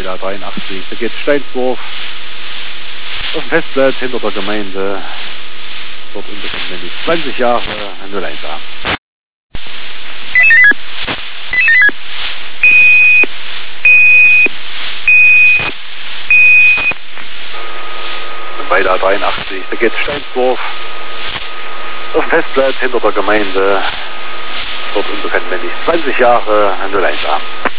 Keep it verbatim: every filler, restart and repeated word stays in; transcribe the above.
der dreiundachtzig, da geht Steinsdorf auf dem Festplatz hinter der Gemeinde, dort unbekannt zwanzig Jahre null eins A. Bei der dreiundachtzig, da geht Steinsdorf auf dem Festplatz hinter der Gemeinde, dort unbekannt zwanzig Jahre null eins A.